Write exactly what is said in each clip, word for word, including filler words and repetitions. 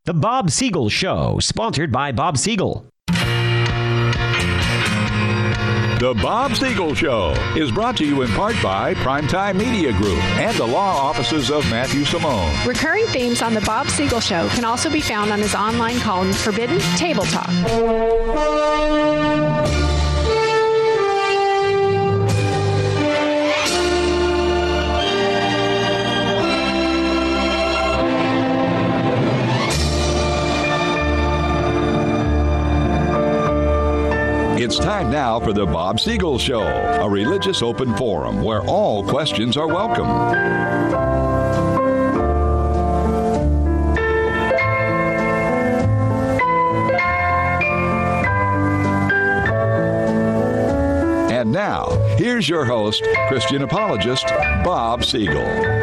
The Bob Siegel Show, sponsored by Bob Siegel. The Bob Siegel Show is brought to you in part by Primetime Media Group and the law offices of Matthew Simone. Recurring themes on The Bob Siegel Show can also be found on his online column, Forbidden Table Talk. It's time now for the Bob Siegel Show, a religious open forum where all questions are welcome. And now, here's your host, Christian apologist, Bob Siegel.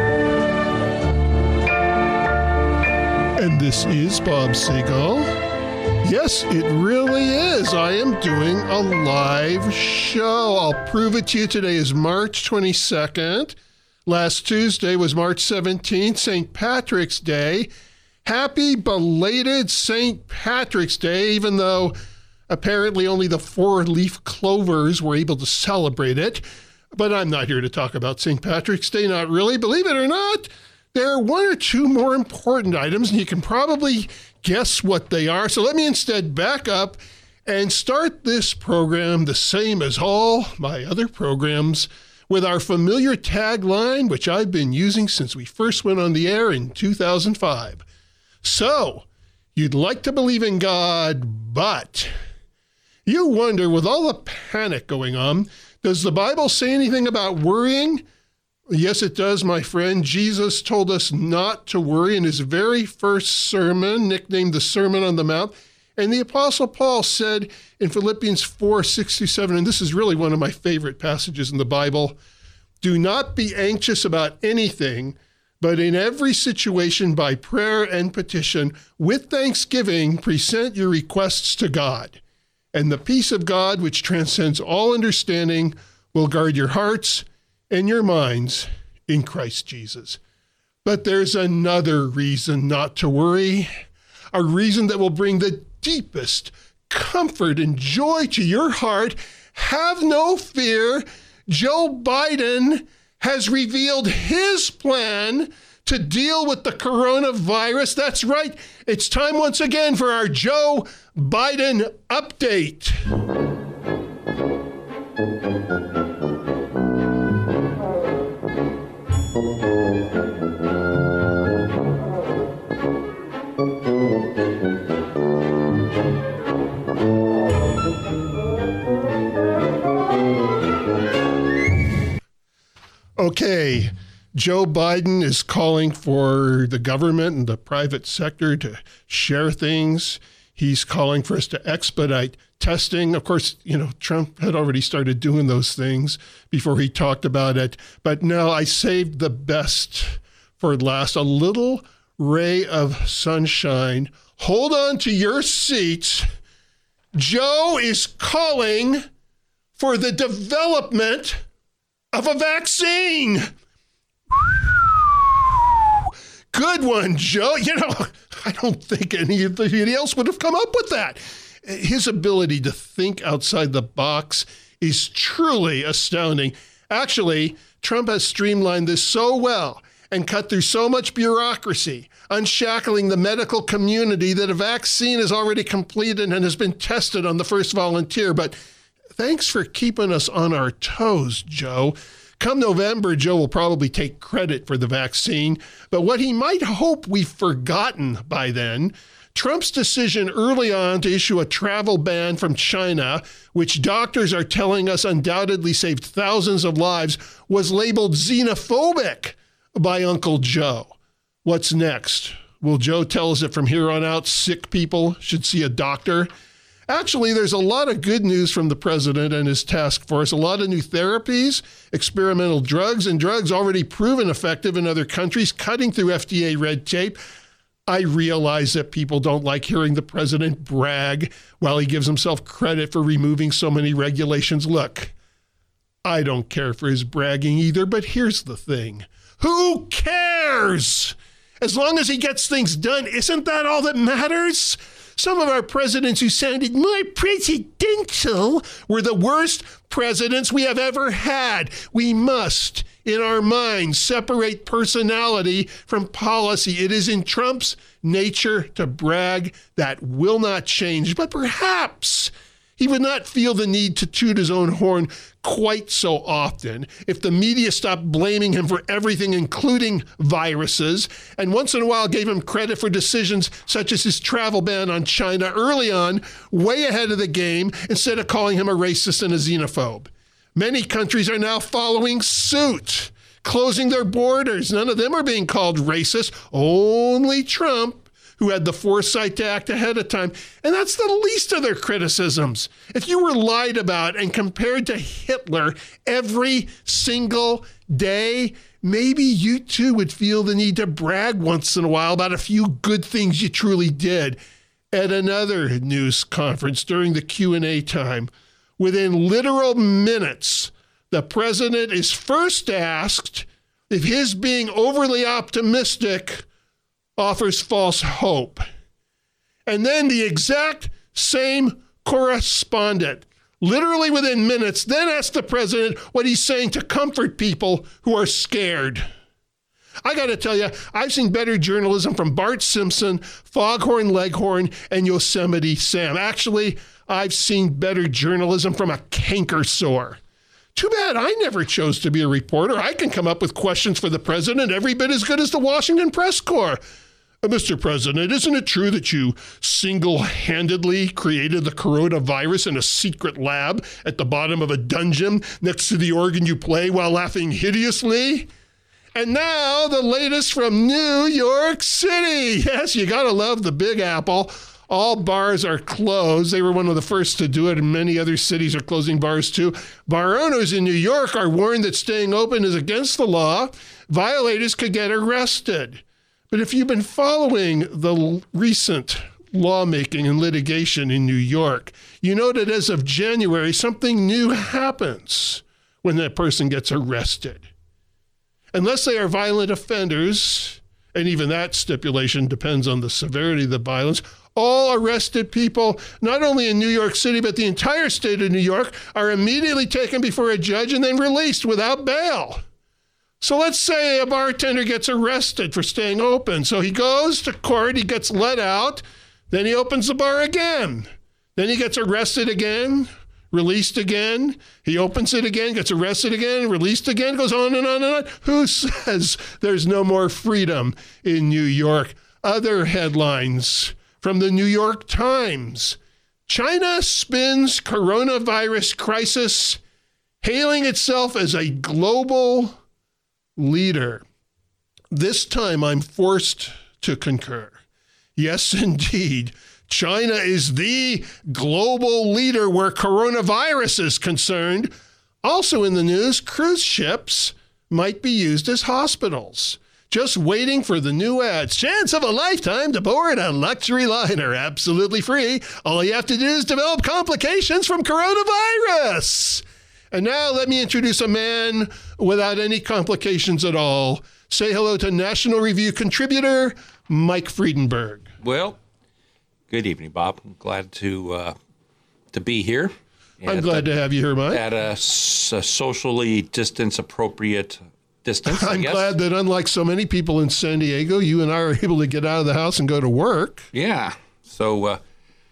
And this is Bob Siegel. Yes, it really is. I am doing a live show. I'll prove it to you. Today is March twenty-second. Last Tuesday was March seventeenth, Saint Patrick's Day. Happy belated Saint Patrick's Day, even though apparently only the four-leaf clovers were able to celebrate it. But I'm not here to talk about Saint Patrick's Day, not really. Believe it or not, there are one or two more important items, and you can probably guess what they are. So let me instead back up and start this program the same as all my other programs with our familiar tagline, which I've been using since we first went on the air in two thousand five. So, you'd like to believe in God, but you wonder, with all the panic going on, does the Bible say anything about worrying? Yes, it does, my friend. Jesus told us not to worry in his very first sermon, nicknamed the Sermon on the Mount. And the Apostle Paul said in Philippians four, six through seven, and this is really one of my favorite passages in the Bible, do not be anxious about anything, but in every situation by prayer and petition, with thanksgiving, present your requests to God. And the peace of God, which transcends all understanding, will guard your hearts and your minds in Christ Jesus. But there's another reason not to worry, a reason that will bring the deepest comfort and joy to your heart. Have no fear. Joe Biden has revealed his plan to deal with the coronavirus. That's right. It's time once again for our Joe Biden update. Okay, Joe Biden is calling for the government and the private sector to share things. He's calling for us to expedite testing. Of course, you know, Trump had already started doing those things before he talked about it. But no, I saved the best for last. A little ray of sunshine. Hold on to your seats. Joe is calling for the development of a vaccine. Good one, Joe. You know, I don't think anybody else would have come up with that. His ability to think outside the box is truly astounding. Actually, Trump has streamlined this so well and cut through so much bureaucracy, unshackling the medical community, that a vaccine is already completed and has been tested on the first volunteer. But thanks for keeping us on our toes, Joe. Come November, Joe will probably take credit for the vaccine, but what he might hope we've forgotten by then, Trump's decision early on to issue a travel ban from China, which doctors are telling us undoubtedly saved thousands of lives, was labeled xenophobic by Uncle Joe. What's next? Will Joe tell us that from here on out, sick people should see a doctor? Actually, there's a lot of good news from the president and his task force. A lot of new therapies, experimental drugs, and drugs already proven effective in other countries, cutting through F D A red tape. I realize that people don't like hearing the president brag while he gives himself credit for removing so many regulations. Look, I don't care for his bragging either, but here's the thing. Who cares? As long as he gets things done, isn't that all that matters? Some of our presidents who sounded more presidential were the worst presidents we have ever had. We must, in our minds, separate personality from policy. It is in Trump's nature to brag. That will not change. But perhaps he would not feel the need to toot his own horn quite so often if the media stopped blaming him for everything, including viruses, and once in a while gave him credit for decisions such as his travel ban on China early on, way ahead of the game, instead of calling him a racist and a xenophobe. Many countries are now following suit, closing their borders. None of them are being called racist. Only Trump, who had the foresight to act ahead of time. And that's the least of their criticisms. If you were lied about and compared to Hitler every single day, maybe you too would feel the need to brag once in a while about a few good things you truly did. At another news conference during the Q and A time, within literal minutes, the president is first asked if his being overly optimistic offers false hope. And then the exact same correspondent, literally within minutes, then asked the president what he's saying to comfort people who are scared. I got to tell you, I've seen better journalism from Bart Simpson, Foghorn Leghorn, and Yosemite Sam. Actually, I've seen better journalism from a canker sore. Too bad I never chose to be a reporter. I can come up with questions for the president every bit as good as the Washington Press Corps. Uh, Mister President, isn't it true that you single-handedly created the coronavirus in a secret lab at the bottom of a dungeon next to the organ you play while laughing hideously? And now the latest from New York City. Yes, you gotta love the Big Apple. All bars are closed. They were one of the first to do it, and many other cities are closing bars too. Bar owners in New York are warned that staying open is against the law. Violators could get arrested. But if you've been following the recent lawmaking and litigation in New York, you know that as of January, something new happens when that person gets arrested. Unless they are violent offenders, and even that stipulation depends on the severity of the violence, all arrested people, not only in New York City, but the entire state of New York, are immediately taken before a judge and then released without bail. So let's say a bartender gets arrested for staying open. So he goes to court, he gets let out, then he opens the bar again. Then he gets arrested again, released again. He opens it again, gets arrested again, released again, goes on and on and on. Who says there's no more freedom in New York? Other headlines from the New York Times. China spins coronavirus crisis, hailing itself as a global leader. This time I'm forced to concur. Yes, indeed. China is the global leader where coronavirus is concerned. Also in the news, cruise ships might be used as hospitals. Just waiting for the new ads. Chance of a lifetime to board a luxury liner. Absolutely free. All you have to do is develop complications from coronavirus. And now let me introduce a man without any complications at all. Say hello to National Review contributor Mike Friedenberg. Well, good evening, Bob. I'm glad to uh, to be here. I'm glad to have you here, Mike. At a, a socially distance appropriate distance, I I'm guess. glad that unlike so many people in San Diego, you and I are able to get out of the house and go to work. Yeah. So, uh,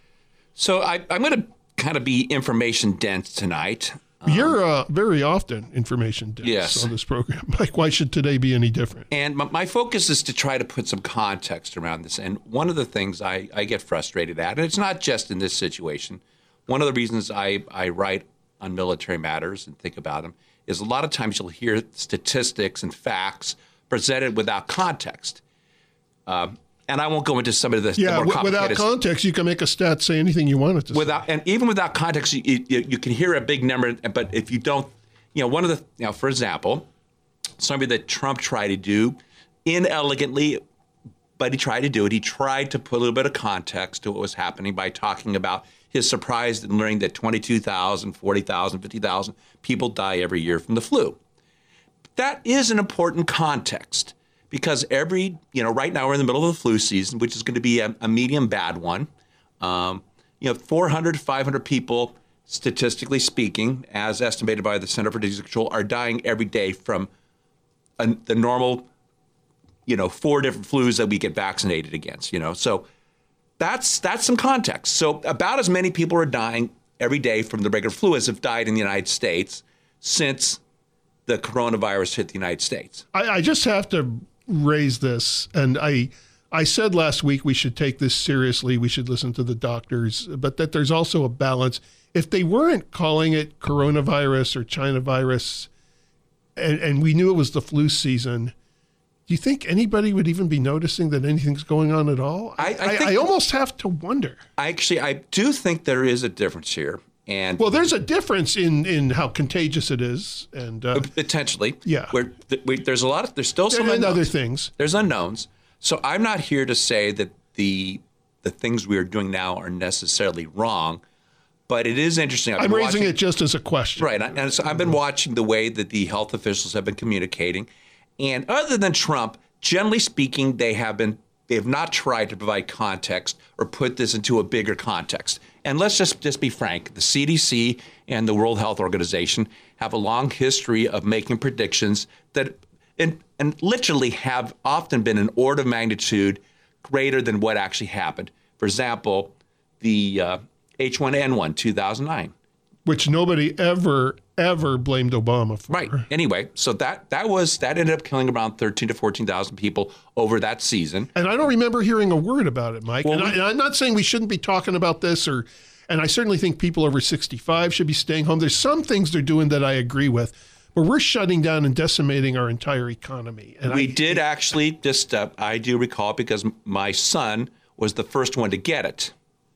so I, I'm going to kind of be information dense tonight. You're uh, very often information dense yes. on this program. Mike, why should today be any different? And my, my focus is to try to put some context around this. And one of the things I, I get frustrated at, and it's not just in this situation, one of the reasons I, I write on military matters and think about them is a lot of times you'll hear statistics and facts presented without context. Um, and I won't go into some of the, yeah, the more w- complicated... without context, you can make a stat say anything you want it to without, say. And even without context, you, you, you can hear a big number, but if you don't, you know, one of the, you know, for example, something that Trump tried to do inelegantly, but he tried to do it. He tried to put a little bit of context to what was happening by talking about his surprise in learning that twenty-two thousand, forty thousand, fifty thousand people die every year from the flu. That is an important context because every, you know, right now we're in the middle of the flu season, which is going to be a, a medium bad one. Um, you know, four hundred to five hundred people, statistically speaking, as estimated by the Center for Disease Control, are dying every day from a, the normal, you know, four different flus that we get vaccinated against, you know. So that's that's some context. So about as many people are dying every day from the regular flu as have died in the United States since the coronavirus hit the United States. I, I just have to raise this, and I I said last week we should take this seriously, we should listen to the doctors, but that there's also a balance. If they weren't calling it coronavirus or China virus, and, and we knew it was the flu season, do you think anybody would even be noticing that anything's going on at all? I, I, I, think, I almost have to wonder. I actually, I do think there is a difference here. And well, there's a difference in, in how contagious it is, and uh, potentially, yeah. Where th- we, there's a lot of there's still some and unknowns. other things. There's unknowns. So I'm not here to say that the the things we are doing now are necessarily wrong, but it is interesting. I've I'm been raising watching, it just as a question, right? And so I've been watching the way that the health officials have been communicating, and other than Trump, generally speaking, they have been they have not tried to provide context or put this into a bigger context. And let's just, just be frank, the C D C and the World Health Organization have a long history of making predictions that and, and literally have often been an order of magnitude greater than what actually happened. For example, the uh, H one N one two thousand nine. Which nobody ever, ever blamed Obama for. Right. Anyway, so that that was that ended up killing around thirteen to fourteen thousand people over that season. And I don't remember hearing a word about it, Mike. Well, and, we, I, and I'm not saying we shouldn't be talking about this, or, and I certainly think people over sixty-five should be staying home. There's some things they're doing that I agree with, but we're shutting down and decimating our entire economy. And we I, did actually just, uh, I do recall, because my son was the first one to get it.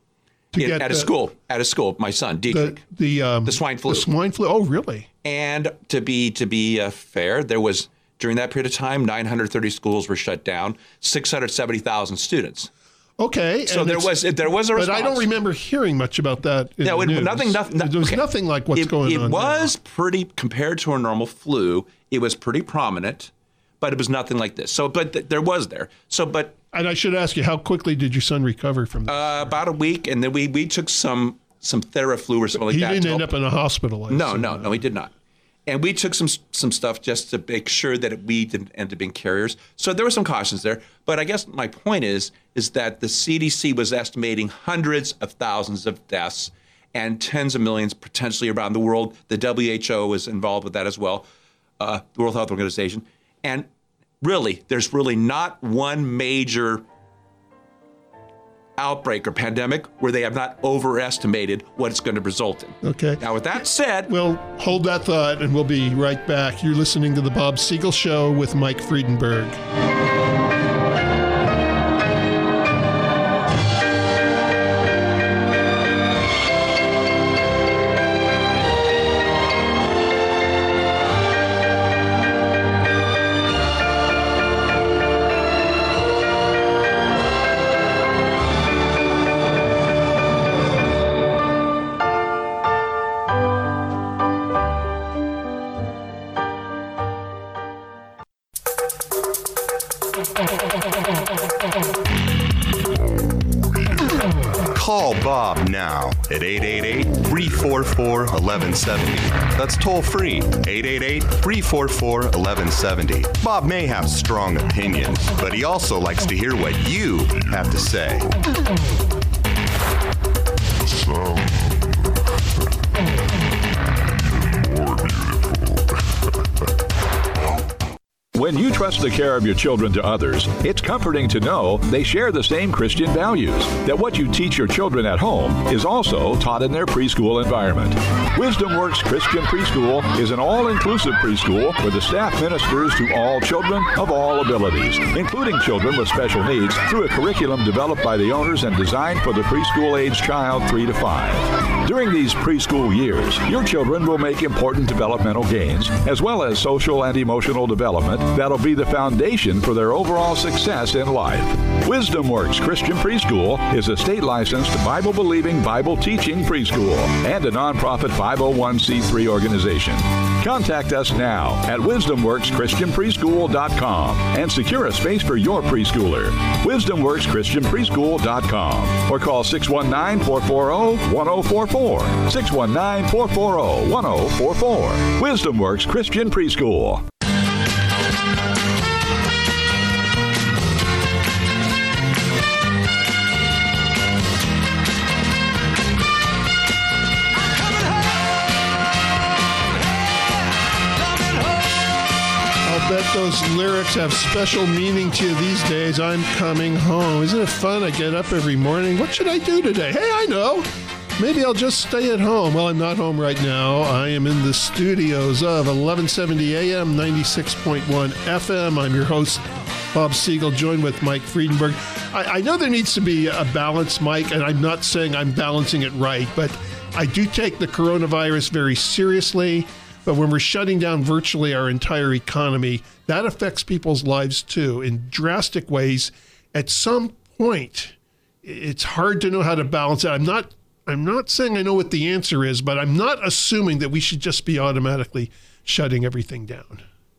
to In, get at the, a school, at a school, my son, Dietrich. The, the, um, the swine flu. The swine flu. Oh, really? And to be to be uh, fair, there was, during that period of time, nine hundred thirty schools were shut down, six hundred seventy thousand students. Okay. So there was there was a response. But I don't remember hearing much about that in no, the it, news. nothing, nothing. There was okay. nothing like what's it, going it on It was now. pretty, compared to a normal flu, it was pretty prominent, but it was nothing like this. So, but th- there was there. So, but. And I should ask you, how quickly did your son recover from this? Uh, about a week, and then we, we took some some Theraflu or something like he that. didn't to end help. up in a hospital. I No, assume. no, no, he did not. And we took some some stuff just to make sure that we didn't end up being carriers. So there were some cautions there. But I guess my point is is that the C D C was estimating hundreds of thousands of deaths and tens of millions potentially around the world. The W H O was involved with that as well, uh, the World Health Organization. And really, there's really not one major outbreak or pandemic where they have not overestimated what it's going to result in. Okay. Now, with that said, Well, hold that thought, and we'll be right back. You're listening to The Bob Siegel Show with Mike Friedenberg. Call Bob now at eight eight eight, three four four, one one seven zero. That's toll free, eight eight eight, three four four, one one seven zero. Bob may have strong opinions, but he also likes to hear what you have to say. So, more beautiful. When you trust the care of your children to others, it's comforting to know they share the same Christian values, that what you teach your children at home is also taught in their preschool environment. Wisdom Works Christian Preschool is an all-inclusive preschool where the staff ministers to all children of all abilities, including children with special needs, through a curriculum developed by the owners and designed for the preschool-age child three to five. During these preschool years, your children will make important developmental gains, as well as social and emotional development that'll be the foundation for their overall success in life. Wisdom Works Christian Preschool is a state-licensed, Bible-believing, Bible-teaching preschool and a nonprofit five oh one c three organization. Contact us now at wisdom works christian preschool dot com and secure a space for your preschooler. wisdom works christian preschool dot com or call six one nine, four four zero, one zero four four. six one nine, four four zero, one zero four four. Wisdom Works Christian Preschool. I'll bet those lyrics have special meaning to you these days. I'm coming home. Isn't it fun? I get up every morning. What should I do today? Hey, I know. Maybe I'll just stay at home. Well, I'm not home right now. I am in the studios of eleven seventy A M, ninety-six point one F M. I'm your host, Bob Siegel, joined with Mike Friedenberg. I, I know there needs to be a balance, Mike, and I'm not saying I'm balancing it right, but I do take the coronavirus very seriously. But when we're shutting down virtually our entire economy, that affects people's lives too in drastic ways. At some point, it's hard to know how to balance it. I'm not I'm not saying I know what the answer is, but I'm not assuming that we should just be automatically shutting everything down.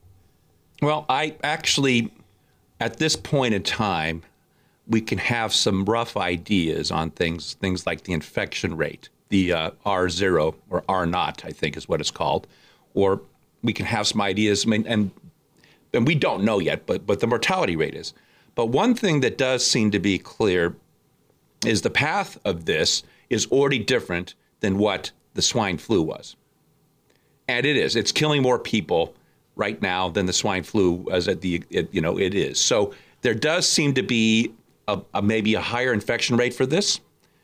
Well, I actually, at this point in time, we can have some rough ideas on things, things like the infection rate, the uh, R zero or R naught, I think is what it's called, or we can have some ideas. I mean, and and we don't know yet, but but the mortality rate is. But one thing that does seem to be clear is the path of this is already different than what the swine flu was. And it is. It's killing more people right now than the swine flu as at the, it, you know, it is. So there does seem to be a, a maybe a higher infection rate for this.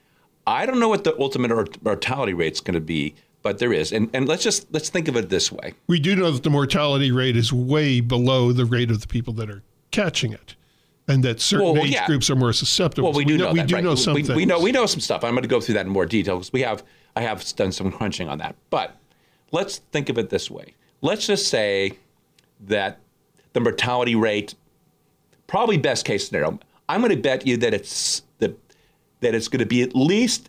I don't know what the ultimate mortality rate is going to be, but there is. And and let's just, let's think of it this way. We do know that the mortality rate is way below the rate of the people that are catching it. And that certain well, age yeah. groups are more susceptible. Well, we do we know, know we that, do right? know some we, things. we know we know some stuff. I'm going to go through that in more detail because we have I have done some crunching on that. But let's think of it this way. Let's just say that the mortality rate, probably best case scenario, I'm going to bet you that it's that that it's going to be at least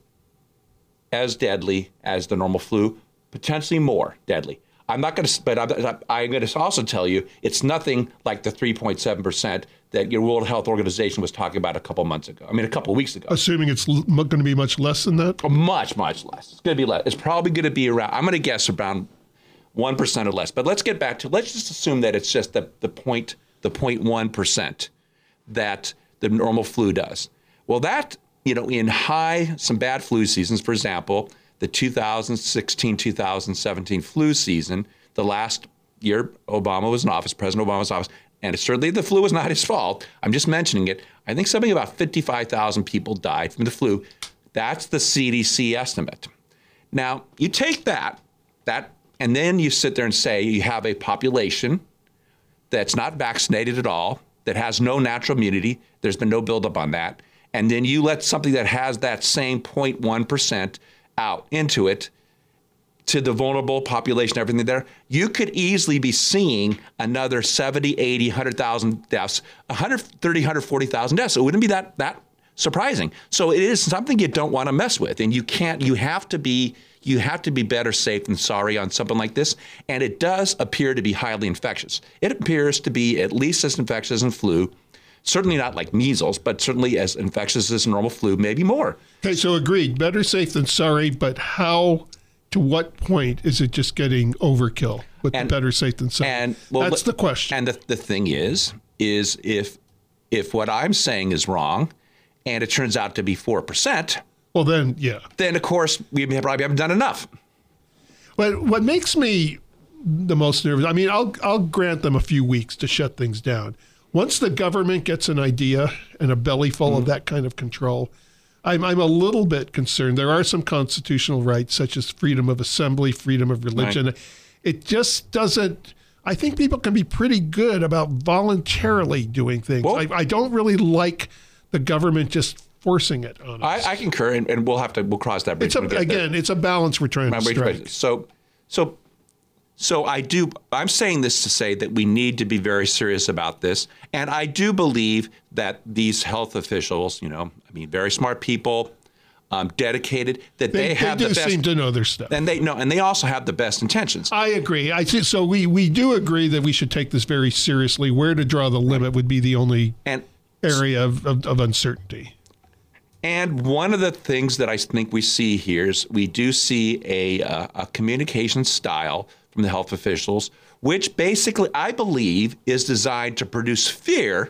as deadly as the normal flu, potentially more deadly. I'm not going to, but I'm, I'm going to also tell you it's nothing like the three point seven percent that your World Health Organization was talking about a couple months ago. I mean, a couple of weeks ago. Assuming it's l- going to be much less than that? Much, much less. It's going to be less. It's probably going to be around, I'm going to guess around one percent or less. But let's get back to, let's just assume that it's just the, the point, the zero point one percent that the normal flu does. Well, that, you know, in high, some bad flu seasons, for example, the two thousand sixteen, two thousand seventeen flu season, the last year Obama was in office, President Obama was in office, and certainly the flu was not his fault. I'm just mentioning it. I think something about fifty-five thousand people died from the flu. That's the C D C estimate. Now, you take that, that, and then you sit there and say you have a population that's not vaccinated at all, that has no natural immunity. There's been no buildup on that. And then you let something that has that same zero point one percent out into it, to the vulnerable population, everything there, you could easily be seeing another seventy, eighty, one hundred thousand deaths, one hundred thirty, one hundred forty thousand deaths. So it wouldn't be that that surprising. So it is something you don't want to mess with. And you can't, you have to be, you have to be better safe than sorry on something like this. And it does appear to be highly infectious. It appears to be at least as infectious as flu. Certainly not like measles, but certainly as infectious as normal flu, maybe more. Okay, so agreed. Better safe than sorry, but how, to what point is it just getting overkill with And- the better safe than sorry? And well, That's the question. And the, the thing is, is if if what I'm saying is wrong, and it turns out to be four percent, well, then, yeah. then of course we probably haven't done enough. But what makes me the most nervous, I mean, I'll I'll grant them a few weeks to shut things down. Once the government gets an idea and a belly full mm-hmm. of that kind of control, I'm I'm a little bit concerned. There are some constitutional rights, such as freedom of assembly, freedom of religion. Right. It just doesn't. I think people can be pretty good about voluntarily doing things. Well, I, I don't really like the government just forcing it on us. I, I concur, and, and we'll have to we'll cross that bridge. It's a, when we get again, there. it's a balance we're trying to strike. So, so. So I do, I'm saying this to say that we need to be very serious about this. And I do believe that these health officials, you know, I mean, very smart people, um, dedicated, that they, They, have they do the best. seem to know their stuff. And they no, and they also have the best intentions. I agree. I see. So we, we do agree that we should take this very seriously. Where to draw the limit would be the only And area of, of, of uncertainty. And one of the things that I think we see here is we do see a, uh, a communication style from the health officials, which basically I believe is designed to produce fear,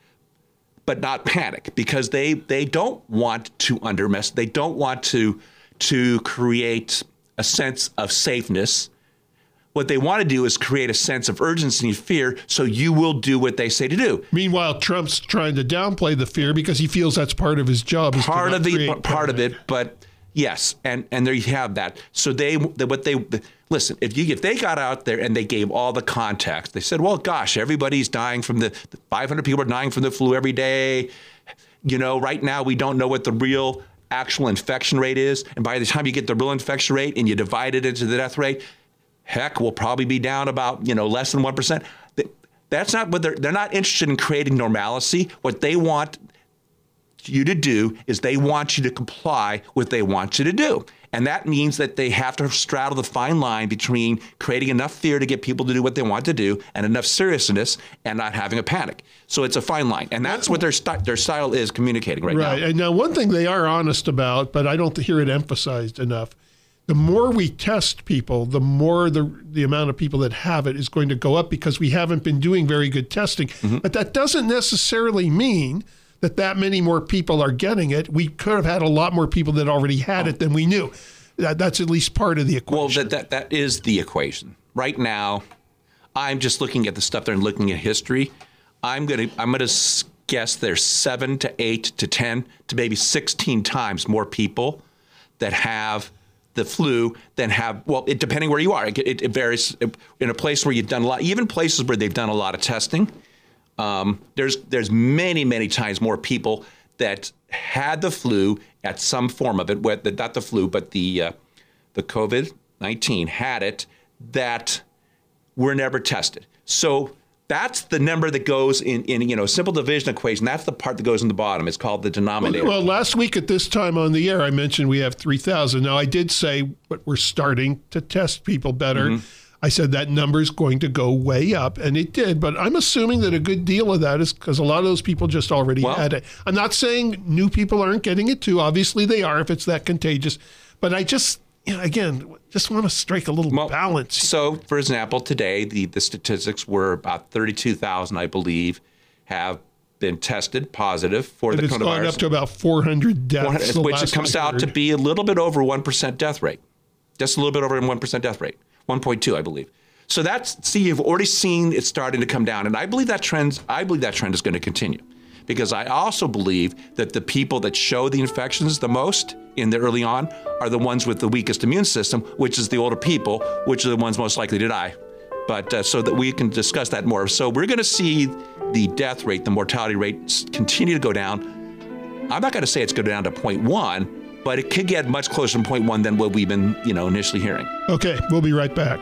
but not panic, because they they don't want to undermess. They don't want to to create a sense of safeness. What they want to do is create a sense of urgency and fear, so you will do what they say to do. Meanwhile, Trump's trying to downplay the fear because he feels that's part of his job. is to Part not of the create part of panic. it, but yes, and and there you have that. So they what they listen. If you if they got out there and they gave all the context, they said, well, gosh, everybody's dying from the five hundred people are dying from the flu every day. You know, right now we don't know what the real actual infection rate is, and by the time you get the real infection rate and you divide it into the death rate, heck, we'll probably be down about, you know, less than one percent. That's not what they're, they're not interested in creating normalcy. What they want you to do is they want you to comply with what they want you to do. And that means that they have to straddle the fine line between creating enough fear to get people to do what they want to do and enough seriousness and not having a panic. So it's a fine line. And that's what their, st- their style is communicating right, Right. now. And now one thing they are honest about, but I don't hear it emphasized enough, the more we test people, the more the the amount of people that have it is going to go up because we haven't been doing very good testing. Mm-hmm. But that doesn't necessarily mean that that many more people are getting it. We could have had a lot more people that already had oh. it than we knew. That, that's at least part of the equation. Well, that, that that is the equation. Right now, I'm just looking at the stuff there and looking at history. I'm gonna I'm gonna guess there's seven to eight to ten to maybe sixteen times more people that have the flu than have, well, it, depending where you are. It, it, it varies. In a place where you've done a lot, even places where they've done a lot of testing, um, there's there's many, many times more people that had the flu at some form of it, not the flu, but the uh, the COVID nineteen had it, that were never tested. So that's the number that goes in, in you know, simple division equation. That's the part that goes in the bottom. It's called the denominator. Well, last week at this time on the air, I mentioned we have three thousand. Now, I did say but we're starting to test people better. Mm-hmm. I said that number is going to go way up, and it did. But I'm assuming that a good deal of that is because a lot of those people just already well, had it. I'm not saying new people aren't getting it too. Obviously, they are if it's that contagious. But I just, you know, again, just want to strike a little well, balance. So, for example, today, the, the statistics were about thirty-two thousand, I believe, have been tested positive for and the it's coronavirus. It's gone up to about four hundred deaths. Which it comes out to be a little bit over one percent death rate. Just a little bit over one percent death rate. one point two, I believe. So that's, see, you've already seen it starting to come down. And I believe that trend, I believe that trend is going to continue. Because I also believe that the people that show the infections the most in the early on are the ones with the weakest immune system, which is the older people, which are the ones most likely to die. But uh, so that we can discuss that more. So we're going to see the death rate, the mortality rate continue to go down. I'm not going to say it's going to go down to zero point one, but it could get much closer to zero point one than what we've been, you know, initially hearing. Okay, we'll be right back.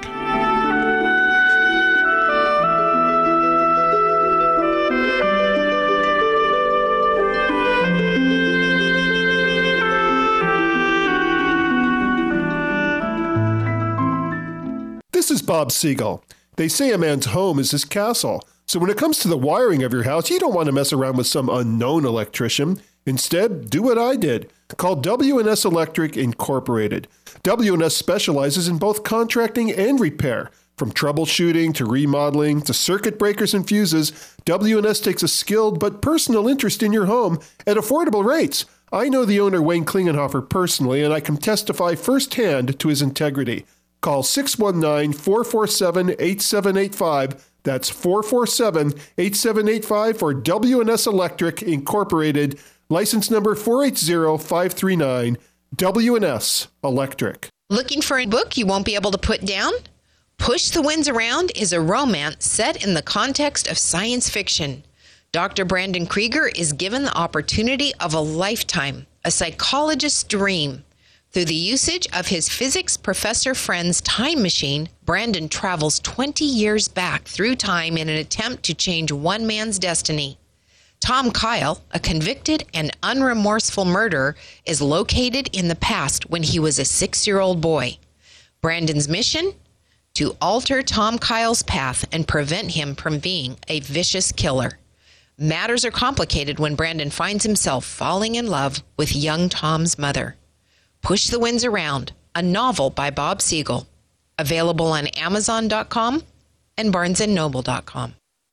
This is Bob Siegel. They say a man's home is his castle. So when it comes to the wiring of your house, you don't want to mess around with some unknown electrician. Instead, do what I did. Call W and S Electric Incorporated. W and S specializes in both contracting and repair. From troubleshooting to remodeling to circuit breakers and fuses, W and S takes a skilled but personal interest in your home at affordable rates. I know the owner, Wayne Klingenhofer, personally, and I can testify firsthand to his integrity. Call six one nine, four four seven, eight seven eight five. That's four four seven, eight seven eight five for W and S Electric Incorporated. License number four eight zero five three nine. W and S Electric. Looking for a book you won't be able to put down? Push the Winds Around is a romance set in the context of science fiction. Doctor Brandon Krieger is given the opportunity of a lifetime, a psychologist's dream. Through the usage of his physics professor friend's time machine, Brandon travels twenty years back through time in an attempt to change one man's destiny. Tom Kyle, a convicted and unremorseful murderer, is located in the past when he was a six-year-old boy. Brandon's mission? To alter Tom Kyle's path and prevent him from being a vicious killer. Matters are complicated when Brandon finds himself falling in love with young Tom's mother. Push the Winds Around, a novel by Bob Siegel. Available on Amazon dot com and Barnes and Noble dot com.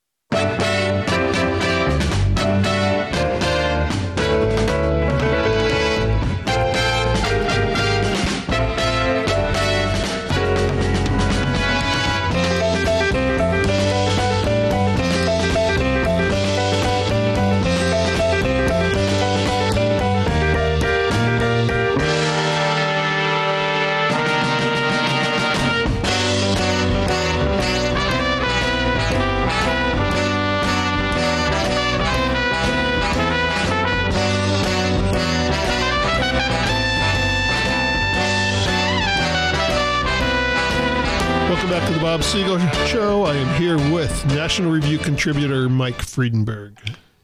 Welcome back to the Bob Siegel Show. I am here with National Review contributor Mike Friedenberg.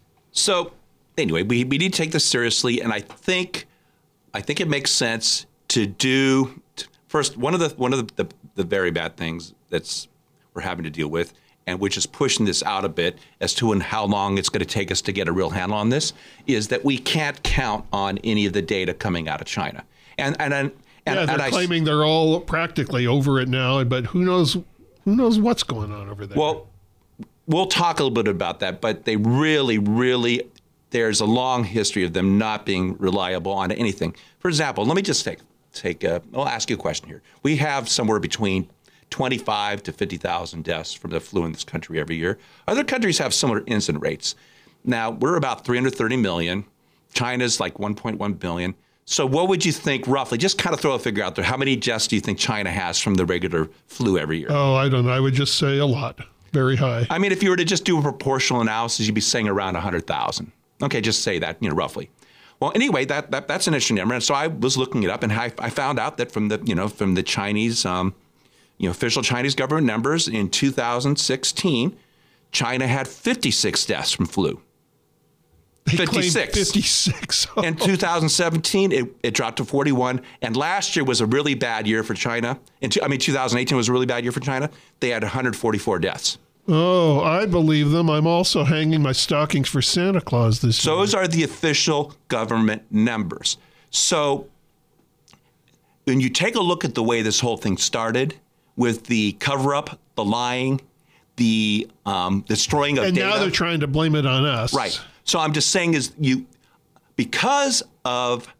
So, anyway, we, we need to take this seriously, and I think I think it makes sense to do first. One of the one of the, the, the very bad things that's we're having to deal with, and which is pushing this out a bit as to and how long it's going to take us to get a real handle on this, is that we can't count on any of the data coming out of China, and and. and And, yeah, they're and claiming I, they're all practically over it now, but who knows who knows what's going on over there. Well, we'll talk a little bit about that, but they really, really, there's a long history of them not being reliable on anything. For example, let me just take, take a, I'll ask you a question here. We have somewhere between twenty-five to fifty thousand deaths from the flu in this country every year. Other countries have similar incident rates. Now, we're about three hundred thirty million. China's like one point one billion. So what would you think roughly, just kind of throw a figure out there, how many deaths do you think China has from the regular flu every year? Oh, I don't know. I would just say a lot. Very high. I mean, if you were to just do a proportional analysis, you'd be saying around one hundred thousand. Okay, just say that, you know, roughly. Well, anyway, that, that that's an interesting number. And so I was looking it up, and I, I found out that from the, you know, from the Chinese, um, you know, official Chinese government numbers in two thousand sixteen, China had fifty-six deaths from flu. They fifty-six. fifty-six. Oh. In two thousand seventeen, it, it dropped to forty-one. And last year was a really bad year for China. In two, I mean, two thousand eighteen was a really bad year for China. They had one hundred forty-four deaths. Oh, I believe them. I'm also hanging my stockings for Santa Claus this year. Those are the official government numbers. So when you take a look at the way this whole thing started with the cover-up, the lying, the um, destroying of and data. And now they're trying to blame it on us. Right. So I'm just saying is you, because of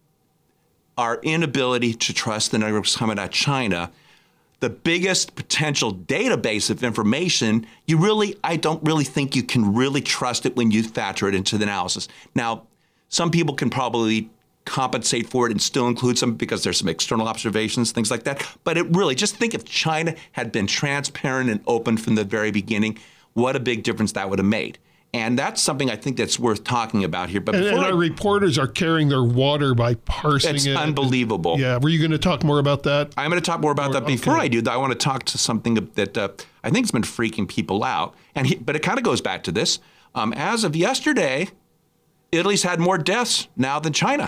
our inability to trust the numbers coming out of China, the biggest potential database of information, you really, I don't really think you can really trust it when you factor it into the analysis. Now, some people can probably compensate for it and still include some because there's some external observations, things like that. But it really, just think if China had been transparent and open from the very beginning, what a big difference that would have made. And that's something I think that's worth talking about here. But and, and I, our reporters are carrying their water by parsing it's it. It's unbelievable. Yeah. Were you going to talk more about that? I'm going to talk more about or, that. Before okay. I do, I want to talk to something that uh, I think has been freaking people out. And he, But it kind of goes back to this. Um, as of yesterday, Italy's had more deaths now than China.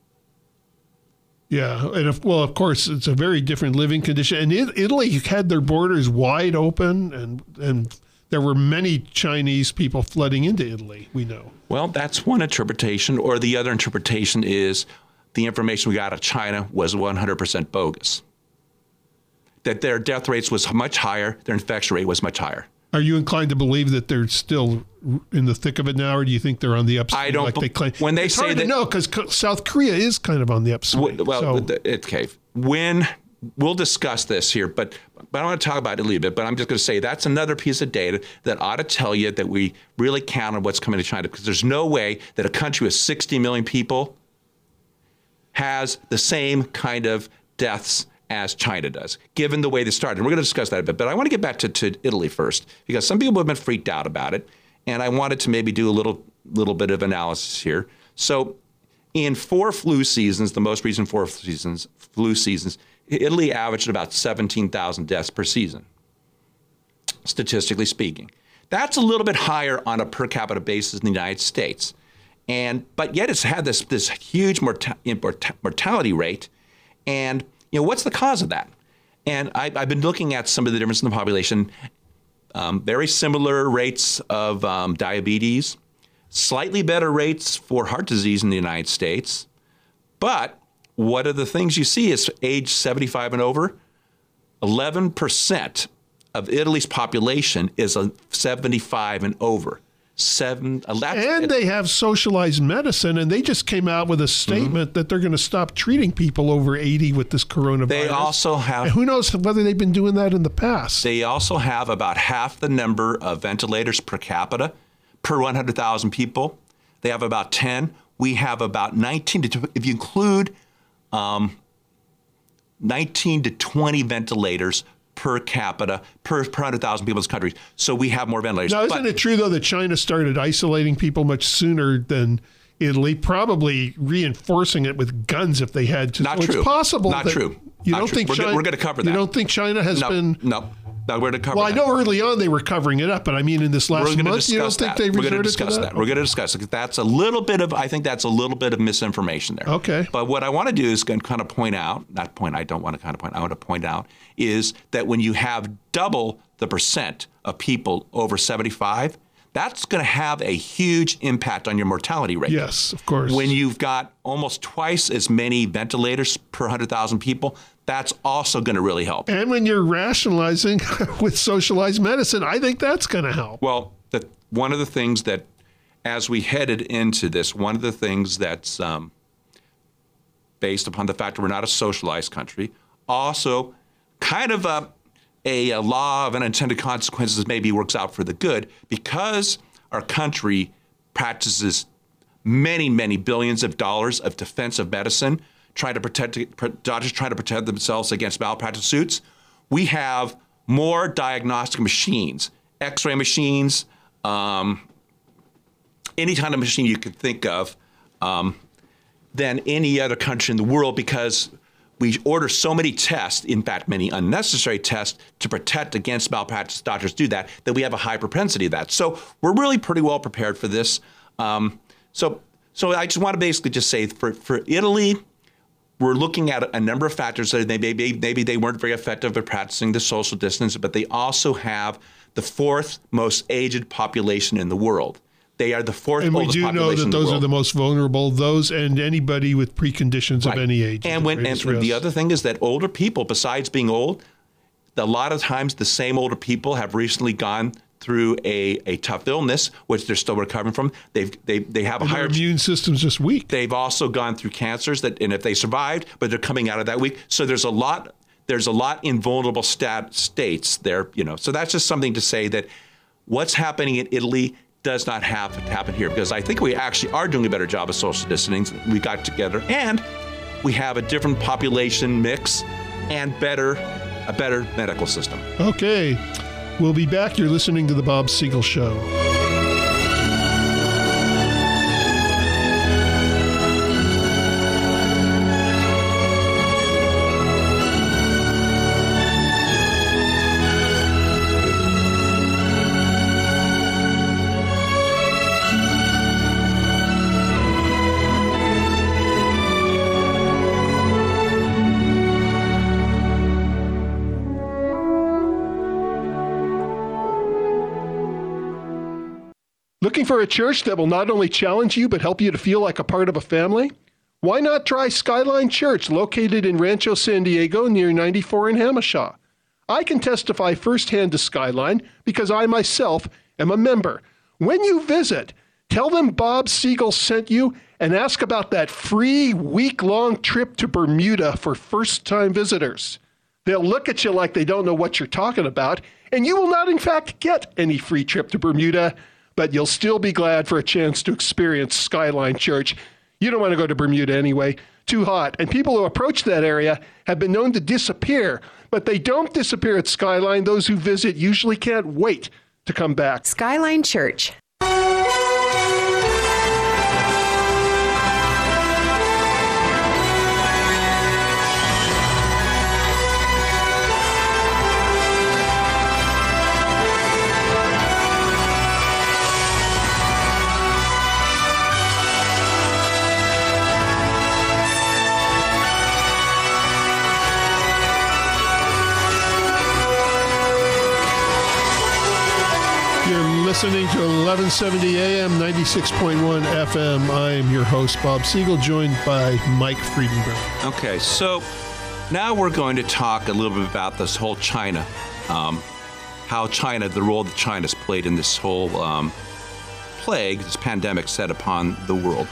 Yeah. And if, well, of course, it's a very different living condition. And it, Italy had their borders wide open and and there were many Chinese people flooding into Italy, we know. Well, that's one interpretation. Or the other interpretation is the information we got out of China was one hundred percent bogus. That their death rates was much higher, their infection rate was much higher. Are you inclined to believe that they're still in the thick of it now, or do you think they're on the upswing? I don't. Like they claim? When they it's say hard that, to know because South Korea is kind of on the upswing. Well, so. it's okay. When we'll discuss this here, but but I want to talk about it a little bit. But I'm just going to say that's another piece of data that ought to tell you that we really count on what's coming to China, because there's no way that a country with sixty million people has the same kind of deaths as China does, given the way they started. And we're going to discuss that a bit. But I want to get back to, to Italy first, because some people have been freaked out about it. And I wanted to maybe do a little little bit of analysis here. So in four flu seasons, the most recent four seasons, flu seasons, Italy averaged about seventeen thousand deaths per season, statistically speaking. That's a little bit higher on a per capita basis in the United States. And but yet it's had this this huge morta- mortality rate. And you know, what's the cause of that? And I, I've been looking at some of the difference in the population. Um, very similar rates of um, diabetes, slightly better rates for heart disease in the United States. But what are the things you see is age seventy-five and over, eleven percent of Italy's population is a seventy-five and over. Seven, and they have socialized medicine, and they just came out with a statement mm-hmm. that they're going to stop treating people over eighty with this coronavirus. They also have... And who knows whether they've been doing that in the past. They also have about half the number of ventilators per capita per one hundred thousand people. They have about ten. We have about nineteen to, if you include um, nineteen to twenty ventilators per capita, per, per one hundred thousand people in this country. So we have more ventilators. Now, isn't but, it true, though, that China started isolating people much sooner than Italy, probably reinforcing it with guns if they had to? Not so true. It's possible. Not that true. You Not don't true. think we're China, go, we're going to cover that. You don't think China has no, been... No, no, we're going to cover well, that. Well, I know early on they were covering it up, but I mean in this last month, you don't think that. they we're resorted going to discuss to that? that? We're going to discuss it. That's a little bit of, I think that's a little bit of misinformation there. Okay. But what I want to do is kind of point out, not point, I don't want to kind of point, I want to point out, is that when you have double the percent of people over seventy-five, that's going to have a huge impact on your mortality rate. Yes, of course. When you've got almost twice as many ventilators per one hundred thousand people, that's also going to really help. And when you're rationalizing with socialized medicine, I think that's going to help. Well, the, one of the things that, as we headed into this, one of the things that's um, based upon the fact that we're not a socialized country, also kind of a A, a law of unintended consequences maybe works out for the good, because our country practices many, many billions of dollars of defensive medicine, trying to protect doctors trying to protect themselves against malpractice suits. We have more diagnostic machines, X-ray machines, um, any kind of machine you could think of, um, than any other country in the world, because we order so many tests, in fact, many unnecessary tests, to protect against malpractice. Doctors do that, that we have a high propensity of that. So we're really pretty well prepared for this. Um, so so I just want to basically just say for, for Italy, we're looking at a number of factors that they maybe, maybe they weren't very effective at practicing the social distance, but they also have the fourth most aged population in the world. They are the fourth and oldest population in the world. And we do know that those are the most vulnerable, those and anybody with preconditions right. of any age. And when and the other thing is that older people, besides being old, a lot of times the same older people have recently gone through a, a tough illness, which they're still recovering from. They've they they have a and higher their immune system's just weak. They've also gone through cancers that, and if they survived, but they're coming out of that weak. So there's a lot there's a lot in vulnerable stat, states there, you know. So that's just something to say that what's happening in Italy does not have to happen here, because I think we actually are doing a better job of social distancing. We got together, and we have a different population mix and better a better medical system. Okay. We'll be back. You're listening to The Bob Siegel Show. Looking for a church that will not only challenge you, but help you to feel like a part of a family? Why not try Skyline Church, located in Rancho San Diego near ninety-four in Hamishaw? I can testify firsthand to Skyline because I myself am a member. When you visit, tell them Bob Siegel sent you and ask about that free week-long trip to Bermuda for first-time visitors. They'll look at you like they don't know what you're talking about, and you will not, in fact, get any free trip to Bermuda, but you'll still be glad for a chance to experience Skyline Church. You don't want to go to Bermuda anyway. Too hot. And people who approach that area have been known to disappear, but they don't disappear at Skyline. Those who visit usually can't wait to come back. Skyline Church. listening to eleven seventy A M, ninety-six point one F M. I am your host, Bob Siegel, joined by Mike Friedenberg. Okay, so now we're going to talk a little bit about this whole China, um, how China, the role that China's played in this whole um, plague, this pandemic set upon the world.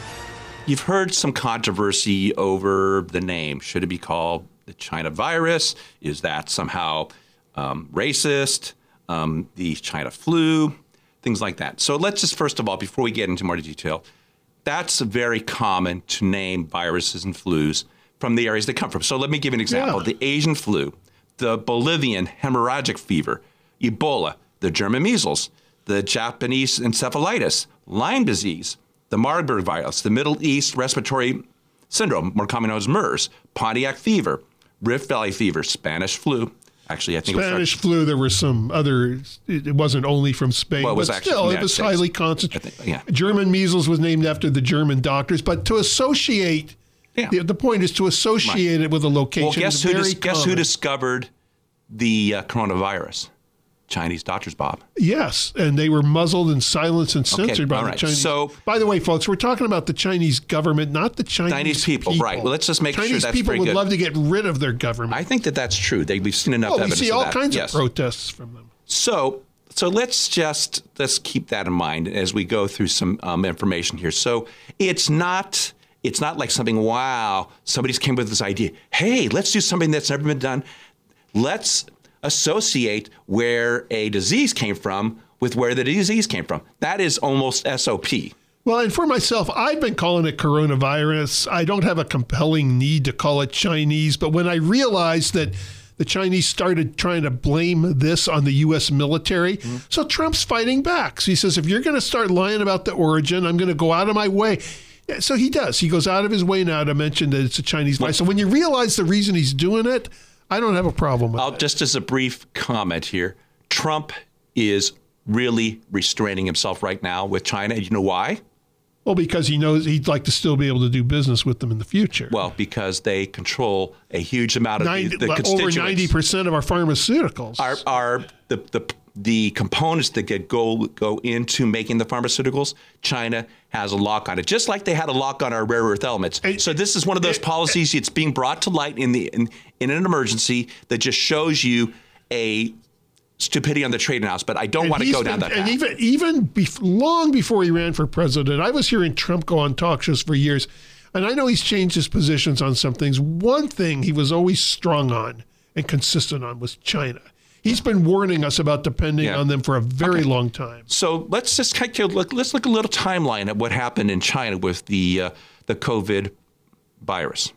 You've heard some controversy over the name. Should it be called the China virus? Is that somehow um, racist? Um, the China flu, things like that. So let's just, first of all, before we get into more detail, that's very common to name viruses and flus from the areas they come from. So let me give you an example. Yeah. The Asian flu, the Bolivian hemorrhagic fever, Ebola, the German measles, the Japanese encephalitis, Lyme disease, the Marburg virus, the Middle East respiratory syndrome, more commonly known as MERS, Pontiac fever, Rift Valley fever, Spanish flu. Actually, I think Spanish it was flu, there were some other, it wasn't only from Spain, well, it was but still, it was States. highly concentrated. Think, yeah. German measles was named after the German doctors, but to associate, yeah. the, the point is to associate right. it with a location. Well, guess, who, very dis- guess who discovered the uh, coronavirus? Chinese doctors, Bob. Yes, and they were muzzled and silenced and censored okay, by right. the Chinese. So, by the way, folks, we're talking about the Chinese government, not the Chinese, Chinese people. people. Right. Well, let's just make Chinese sure that's people very would good. love to get rid of their government. I think that that's true. They, we've seen enough oh, evidence we see all of that. kinds yes. of protests from them. So, so let's just let's keep that in mind as we go through some um, information here. So, it's not it's not like something. Wow, somebody's came with this idea. Hey, let's do something that's never been done. Let's associate where a disease came from with where the disease came from. That is almost S O P. Well, and for myself, I've been calling it coronavirus. I don't have a compelling need to call it Chinese, but when I realized that the Chinese started trying to blame this on the U S military, mm-hmm. so Trump's fighting back. So he says, if you're going to start lying about the origin, I'm going to go out of my way. So he does. He goes out of his way now to mention that it's a Chinese virus. So when you realize the reason he's doing it, I don't have a problem with I'll, that. Just as a brief comment here, Trump is really restraining himself right now with China. And you know why? Well, because he knows he'd like to still be able to do business with them in the future. Well, because they control a huge amount of ninety, the, the constituents. Over ninety percent of our pharmaceuticals. Are, are the, the the components that get go go into making the pharmaceuticals, China has a lock on it, just like they had a lock on our rare earth elements. And, so this is one of those policies. It's being brought to light in the in, in an emergency that just shows you a stupidity on the trading house. But I don't want to go down been, that path. And even even bef- long before he ran for president, I was hearing Trump go on talk shows for years, and I know he's changed his positions on some things. One thing he was always strong on and consistent on was China. He's been warning us about depending yeah. on them for a very okay. long time. So let's just kind of look. Let's look a little timeline at what happened in China with the uh, the COVID virus.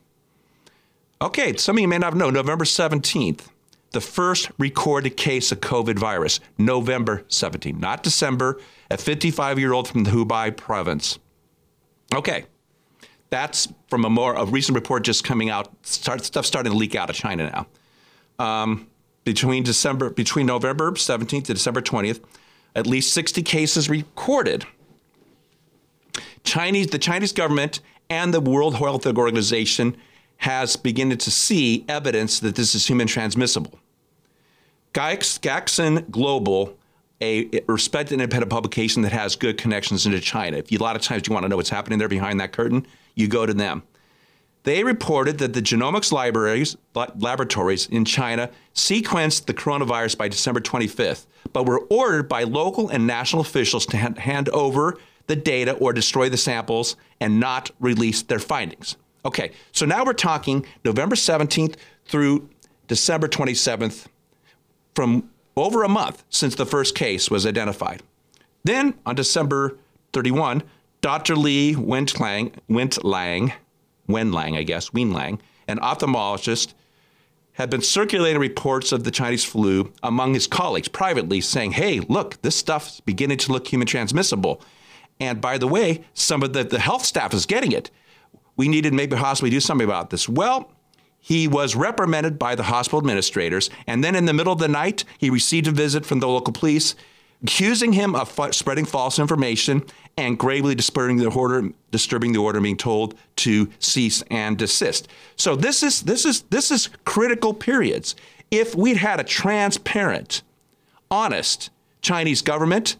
Okay, some of you may not know. November seventeenth, the first recorded case of COVID virus. November seventeenth, not December. A fifty-five-year-old from the Hubei province. Okay, that's from a more a recent report just coming out. Start, stuff starting to leak out of China now. Um, Between December, between November seventeenth to December twentieth, at least sixty cases recorded. Chinese, the Chinese government and the World Health Organization has begun to see evidence that this is human transmissible. Gaxin Global, a respected independent publication that has good connections into China. If you, a lot of times you want to know what's happening there behind that curtain, you go to them. They reported that the genomics libraries, laboratories in China sequenced the coronavirus by December twenty-fifth, but were ordered by local and national officials to hand over the data or destroy the samples and not release their findings. Okay, so now we're talking November seventeenth through December twenty-seventh, from over a month since the first case was identified. Then on December thirty-first, Doctor Li Wenlang, Wenlang, Wenlang, I guess, Wenlang, an ophthalmologist, had been circulating reports of the Chinese flu among his colleagues privately, saying, hey, look, this stuff's beginning to look human transmissible. And by the way, some of the, the health staff is getting it. We needed to maybe possibly do something about this. Well, he was reprimanded by the hospital administrators, and then in the middle of the night, he received a visit from the local police, accusing him of f- spreading false information and gravely disturbing the order, disturbing the order, being told to cease and desist. So this is this is this is critical periods. If we'd had a transparent, honest Chinese government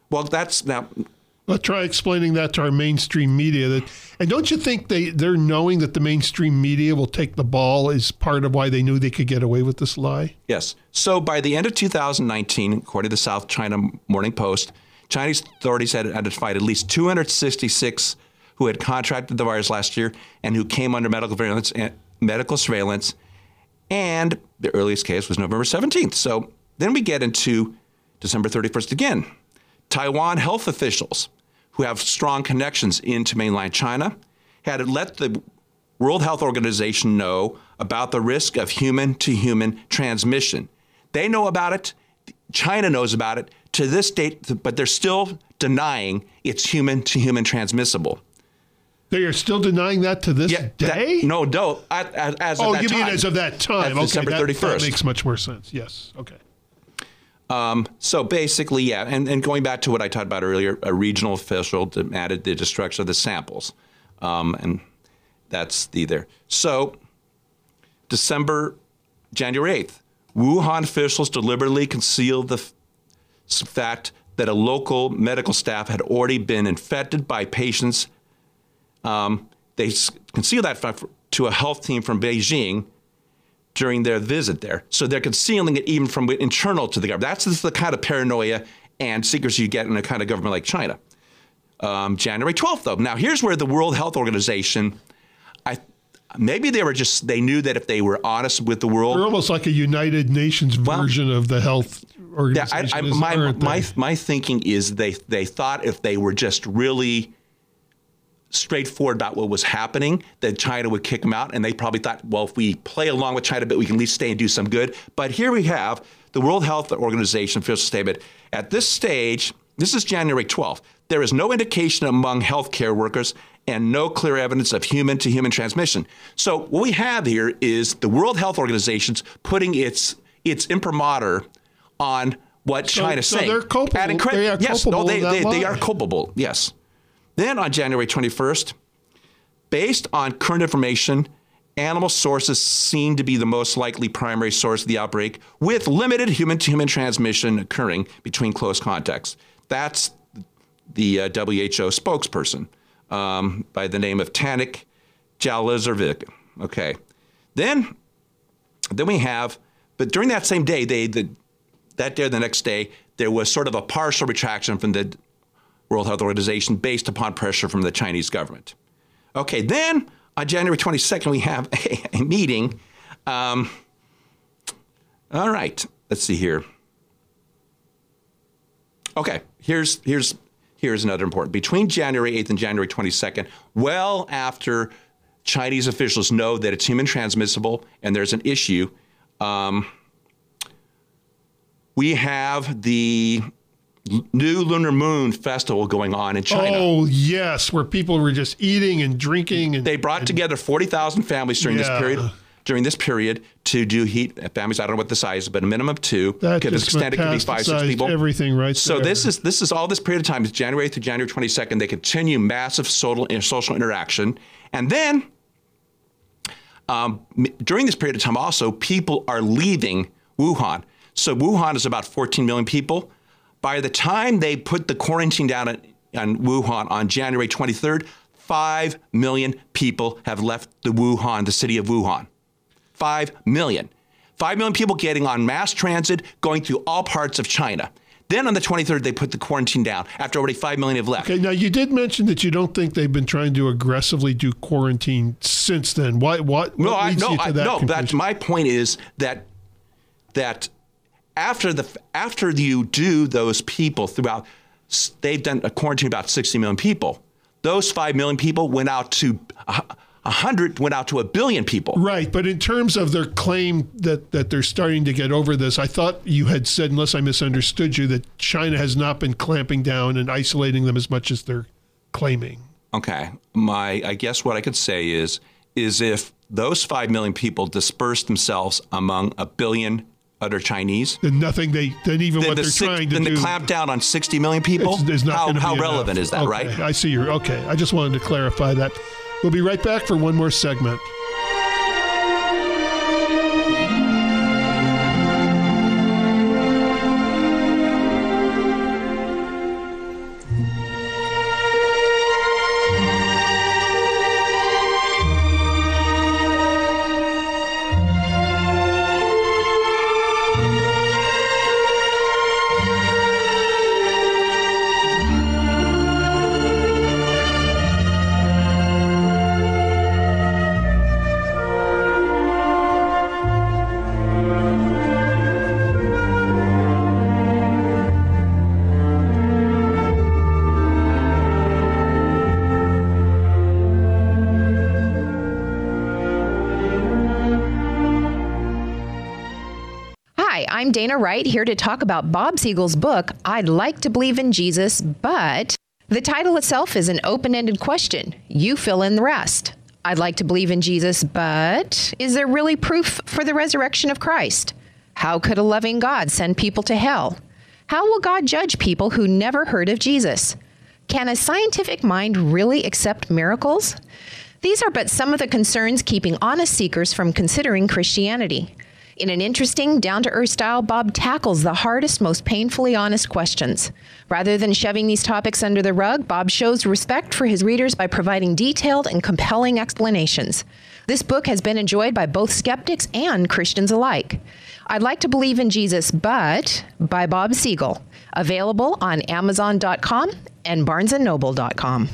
Well, that's now. Well, try explaining that to our mainstream media. That, and don't you think they, they're knowing that the mainstream media will take the ball is part of why they knew they could get away with this lie? Yes. So by the end of two thousand nineteen, according to the South China Morning Post, Chinese authorities had identified at least two hundred sixty-six who had contracted the virus last year and who came under medical surveillance. medical surveillance, and the earliest case was November seventeenth. So then we get into December thirty-first again. Taiwan health officials who have strong connections into mainland China had let the World Health Organization know about the risk of human-to-human transmission. They know about it. China knows about it to this date, but they're still denying it's human-to-human transmissible. They are still denying that to this yeah, day? That, no, no. As, as, as oh, of that you time. mean as of that time? As okay, December that, thirty-first. That makes much more sense. Yes. Okay. Um, so basically, yeah, and, and going back to what I talked about earlier, a regional official demanded the destruction of the samples, um, and that's the there. So December, January eighth, Wuhan officials deliberately concealed the f- fact that a local medical staff had already been infected by patients. Um, they s- concealed that fact to a health team from Beijing during their visit there. So they're concealing it even from internal to the government. That's just the kind of paranoia and secrecy you get in a kind of government like China. Um, January twelfth, though. Now, here's where the World Health Organization, I maybe they were just, they knew that if they were honest with the world. They're almost like a United Nations well, version of the health organization. Yeah, I, I, is, my, my, my thinking is they, they thought if they were just really straightforward about what was happening, that China would kick them out. And they probably thought, well, if we play along with China, but we can at least stay and do some good. But here we have the World Health Organization official statement. At this stage, this is January twelfth, there is no indication among healthcare workers and no clear evidence of human-to-human transmission. So what we have here is the World Health Organization's putting its its imprimatur on what so, China's so saying. they're culpable. Adding credit. They are yes, culpable no, they, in that they, they lie. are culpable, yes. Then on January twenty-first, based on current information, animal sources seem to be the most likely primary source of the outbreak, with limited human-to-human transmission occurring between close contacts. That's the uh, W H O spokesperson um, by the name of Tanik Jalizervik. Okay. Then, then we have, but during that same day, they the, that day or the next day, there was sort of a partial retraction from the World Health Organization based upon pressure from the Chinese government. Okay, then on January twenty-second, we have a, a meeting. Um, all right, let's see here. Okay, here's here's here's another important. Between January eighth and January twenty-second, well after Chinese officials know that it's human transmissible and there's an issue, um, we have the new Lunar Moon Festival going on in China. Oh, yes, where people were just eating and drinking. And They brought and, together forty thousand families during Yeah. this period during this period to do heat. Families, I don't know what the size is, but a minimum of two. That Could just extend, it could be five, six metastasized people. everything right So there. this is this is all this period of time. It's January eighth to January twenty-second. They continue massive social, social interaction. And then um, during this period of time also, people are leaving Wuhan. So Wuhan is about fourteen million people. By the time they put the quarantine down at, on Wuhan on January twenty-third, five million people have left the Wuhan, the city of Wuhan. Five million. Five million people getting on mass transit, going through all parts of China. Then on the twenty-third, they put the quarantine down after already five million have left. Okay, now you did mention that you don't think they've been trying to aggressively do quarantine since then. Why? What? No, what I, leads no, you to I, that no. conclusion? That's my point. Is that that after the after you do those people throughout, they've done a quarantine about sixty million people. Those five million people went out to a hundred, went out to a billion people. Right, but in terms of their claim that, that they're starting to get over this, I thought you had said, unless I misunderstood you, that China has not been clamping down and isolating them as much as they're claiming. Okay, my I guess what I could say is is if those five million people dispersed themselves among a billion other Chinese, Then nothing they, then even then what the they're six, trying to then do. the clamp down on sixty million people. It's, it's not how gonna how be relevant enough. is that, Okay, right? I see you're okay. I just wanted to clarify that. We'll be right back for one more segment. I'm Dana Wright, here to talk about Bob Siegel's book, I'd Like to Believe in Jesus, but the title itself is an open-ended question. You fill in the rest. I'd like to believe in Jesus, but is there really proof for the resurrection of Christ? How could a loving God send people to hell? How will God judge people who never heard of Jesus? Can a scientific mind really accept miracles? These are but some of the concerns keeping honest seekers from considering Christianity. In an interesting, down-to-earth style, Bob tackles the hardest, most painfully honest questions. Rather than shoving these topics under the rug, Bob shows respect for his readers by providing detailed and compelling explanations. This book has been enjoyed by both skeptics and Christians alike. I'd Like to Believe in Jesus, but by Bob Siegel. Available on Amazon dot com and Barnes and Noble dot com.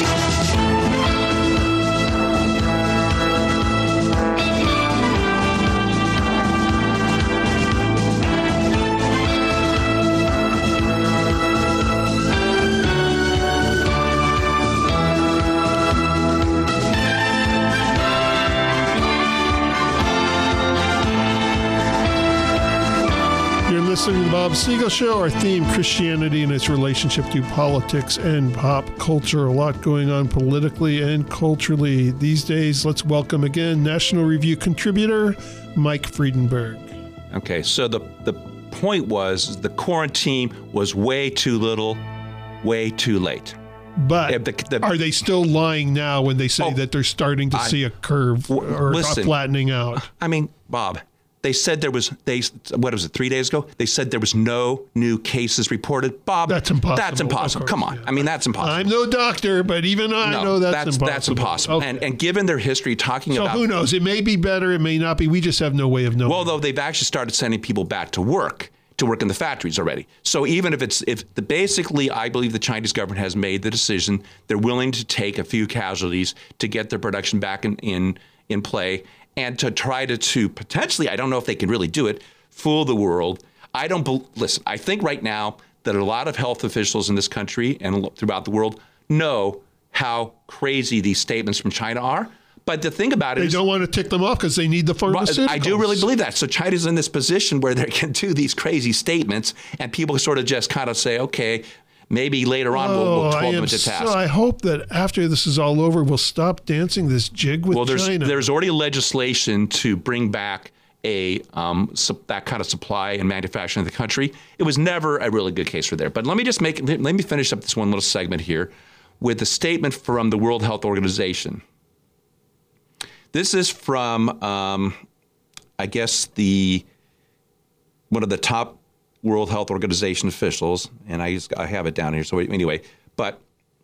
Listening to the Bob Siegel Show. Our theme, Christianity and its relationship to politics and pop culture. A lot going on politically and culturally these days. Let's welcome again National Review contributor Mike Friedenberg. Okay, so the the point was the quarantine was way too little, way too late. But the, the, are they still lying now when they say oh, that they're starting to I, see a curve or listen, a flattening out? I mean, Bob, they said there was, they what was it, three days ago? They said there was no new cases reported. Bob, that's impossible. That's impossible. Course, Come on. Yeah. I mean, that's impossible. I'm no doctor, but even I no, know that's, that's impossible. That's impossible. Okay. And, and given their history talking so about... So who knows? It may be better. It may not be. We just have no way of knowing. Well, though, they've actually started sending people back to work, to work in the factories already. So even if it's, if the, basically, I believe the Chinese government has made the decision, they're willing to take a few casualties to get their production back in, in, in play, and to try to, to potentially, I don't know if they can really do it, fool the world. I don't, be, listen, I think right now that a lot of health officials in this country and throughout the world know how crazy these statements from China are. But the thing about it they is... They don't want to tick them off because they need the pharmaceuticals. I do really believe that. So China's in this position where they can do these crazy statements and people sort of just kind of say, okay, maybe later on oh, we'll, we'll hold them to task. So I hope that after this is all over, we'll stop dancing this jig with well, there's, China. There's already legislation to bring back a um, su- that kind of supply and manufacturing in the country. It was never a really good case for there. But let me just make let me finish up this one little segment here with a statement from the World Health Organization. This is from, um, I guess, the one of the top World Health Organization officials, and I just, I have it down here. So anyway, but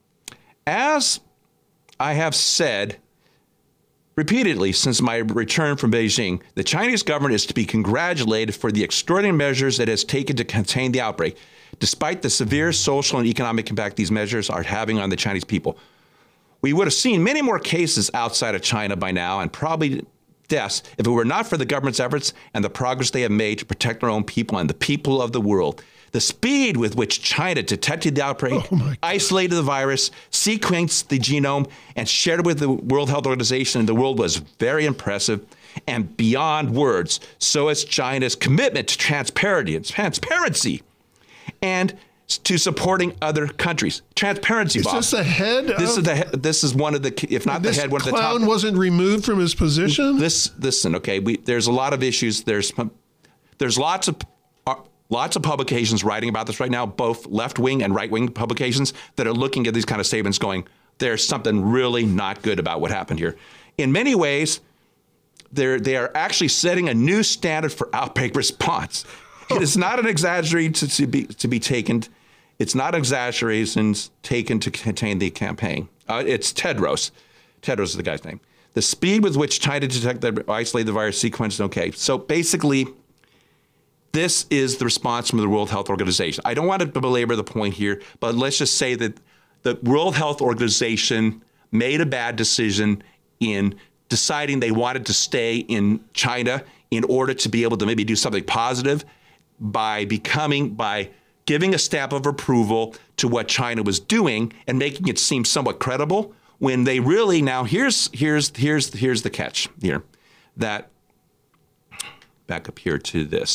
as I have said repeatedly since my return from Beijing, the Chinese government is to be congratulated for the extraordinary measures it has taken to contain the outbreak, despite the severe social and economic impact these measures are having on the Chinese people. We would have seen many more cases outside of China by now, and probably deaths, if it were not for the government's efforts and the progress they have made to protect their own people and the people of the world. The speed with which China detected the outbreak, oh isolated the virus, sequenced the genome, and shared it with the World Health Organization in the world was very impressive and beyond words. So is China's commitment to transparency, transparency, and to supporting other countries. Transparency, Bob. Is this the head? This of, is the. This is one of the, if not the head, one of the top. This clown wasn't removed from his position. This, listen, okay. We, there's a lot of issues. There's, there's lots of. Lots of publications writing about this right now, both left-wing and right-wing publications that are looking at these kind of statements going, there's something really not good about what happened here. In many ways, they're, they are actually setting a new standard for outbreak response. It is not an exaggeration to, to, be, to be taken. It's not exaggerations taken to contain the campaign. Uh, it's Tedros. Tedros is the guy's name. The speed with which China detected, isolated the virus sequence, okay. So basically, this is the response from the World Health Organization. I don't want to belabor the point here, but let's just say that the World Health Organization made a bad decision in deciding they wanted to stay in China in order to be able to maybe do something positive by becoming, by giving a stamp of approval to what China was doing and making it seem somewhat credible when they really, now here's, here's, here's, here's the catch here, that, back up here to this.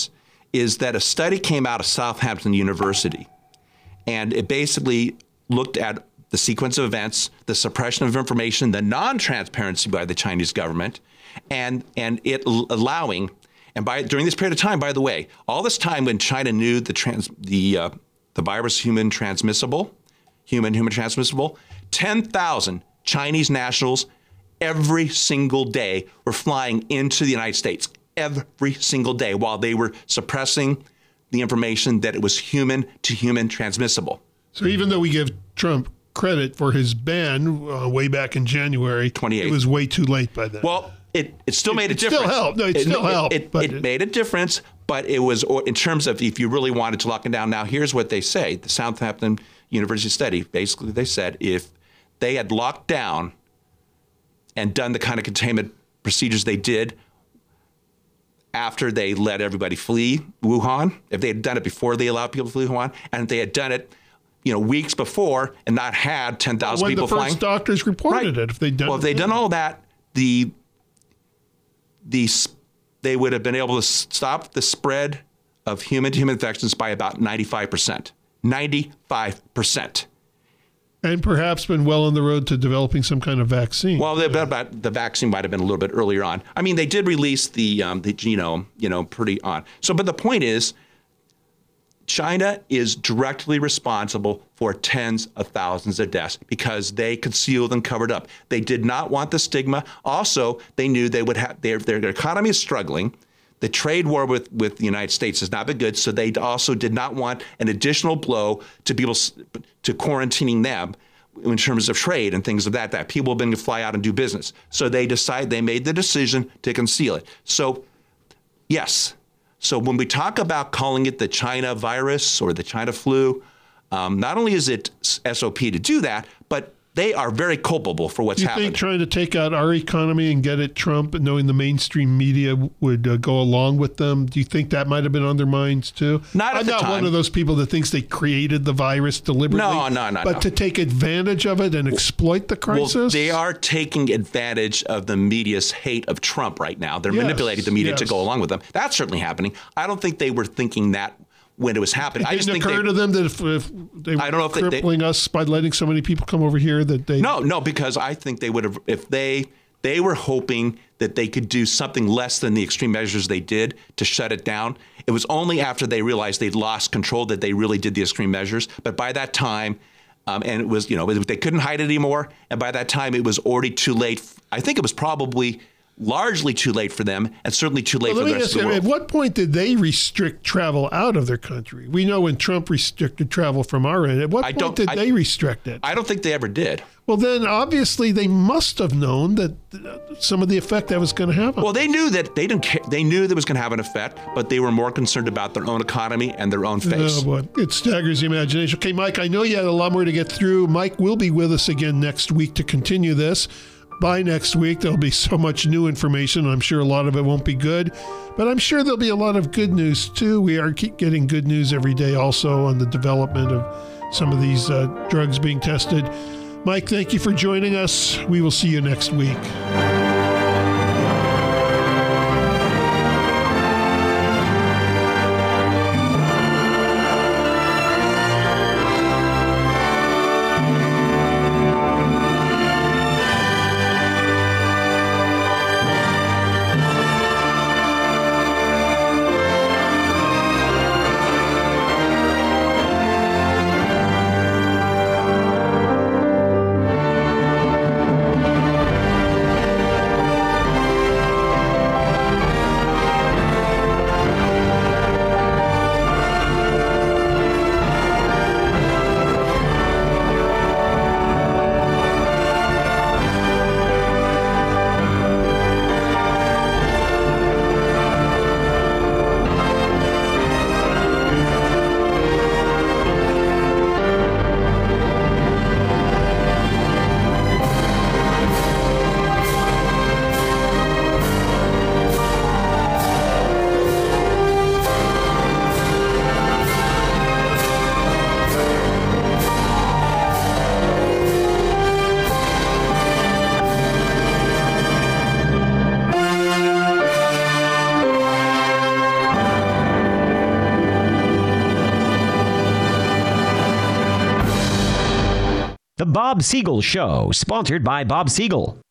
is that a study came out of Southampton University, and it basically looked at the sequence of events, the suppression of information, the non-transparency by the Chinese government, and and it l- allowing, and by during this period of time, by the way, all this time when China knew the trans, the uh, the virus human transmissible, human human transmissible, ten thousand Chinese nationals every single day were flying into the United States every single day while they were suppressing the information that it was human to human transmissible. So even though we give Trump credit for his ban uh, way back in January, twenty-eighth, it was way too late by then. Well, it, it still made it, a difference. It still helped. No, it, it still it, helped. It, but it, it made a difference, but it was in terms of if you really wanted to lock it down. Now, here's what they say. The Southampton University study, basically they said if they had locked down and done the kind of containment procedures they did after they let everybody flee Wuhan, if they had done it before they allowed people to flee Wuhan, and if they had done it, you know, weeks before and not had ten thousand people flying. When the first doctors reported right. it, if they'd done well, if they'd done all that, the the they would have been able to stop the spread of human-to-human infections by about ninety-five percent. ninety-five percent. And perhaps been well on the road to developing some kind of vaccine. Well, the, about, the vaccine might have been a little bit earlier on. I mean, they did release the um, the genome, you know, pretty on. So, but the point is, China is directly responsible for tens of thousands of deaths because they concealed and covered up. They did not want the stigma. Also, they knew they would have their their economy is struggling. The trade war with, with the United States has not been good, so they also did not want an additional blow to people to quarantining them in terms of trade and things of that, that people have been to fly out and do business. So they decided, they made the decision to conceal it. So, yes. So when we talk about calling it the China virus or the China flu, um, not only is it S O P to do that, but they are very culpable for what's happening. Do you happening. think trying to take out our economy and get at Trump, and knowing the mainstream media would uh, go along with them, do you think that might have been on their minds too? Not at I'm the not time. one of those people that thinks they created the virus deliberately. No, no, no, But no. to take advantage of it and exploit the crisis? Well, they are taking advantage of the media's hate of Trump right now. They're Yes, manipulating the media yes. to go along with them. That's certainly happening. I don't think they were thinking that when it was happening. It I just didn't think occur they, to them that if, if they were I don't know if they- they- crippling us by letting so many people come over here that they... No, no, because I think they would have, if they they were hoping that they could do something less than the extreme measures they did to shut it down. It was only after they realized they'd lost control that they really did the extreme measures. But by that time, um, and it was, you know, they couldn't hide it anymore. And by that time, it was already too late. I think it was probably largely too late for them, and certainly too late Well, for the let me rest ask of the you, world. at what point did they restrict travel out of their country? We know when Trump restricted travel from our end. At what I point don't- did I- they restrict it? I don't think they ever did. Well, then obviously they must have known that uh, some of the effect that was going to have. on Well, they knew that they didn't care. They knew that it was going to have an effect, but they were more concerned about their own economy and their own face. Oh, boy. It staggers the imagination. Okay, Mike, I know you had a lot more to get through. Mike will be with us again next week to continue this. By next week, there'll be so much new information. I'm sure a lot of it won't be good, but I'm sure there'll be a lot of good news too. We are keep getting good news every day also on the development of some of these uh, drugs being tested. Mike, thank you for joining us. We will see you next week. The Bob Siegel Show, sponsored by Bob Siegel.